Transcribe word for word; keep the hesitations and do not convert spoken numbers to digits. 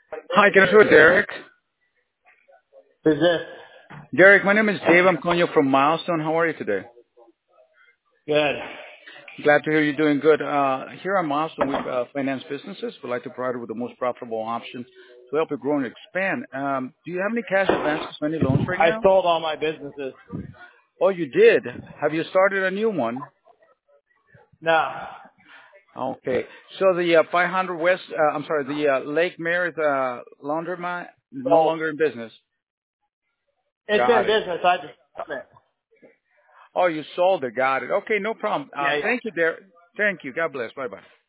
Hi, can I talk to Derek? Who's this? Derek, my name is Dave. I'm calling you from Milestone. How are you today? Good. Glad to hear you're doing good. Uh, here on Milestone, we uh, finance businesses. We like to provide you with the most profitable options to help you grow and expand. Um, do you have any cash advances, any loans right I now? sold all my businesses. Oh, you did. Have you started a new one? No. Okay. So the uh, five hundred West, uh, I'm sorry, the uh, Lake Merritt uh, laundromat no Sold. longer in business. It's in Got it. business. I just sold it. Oh, you sold it. Got it. Okay, no problem. Uh, Yeah, yeah. thank you, Derek. Thank you. God bless. Bye bye.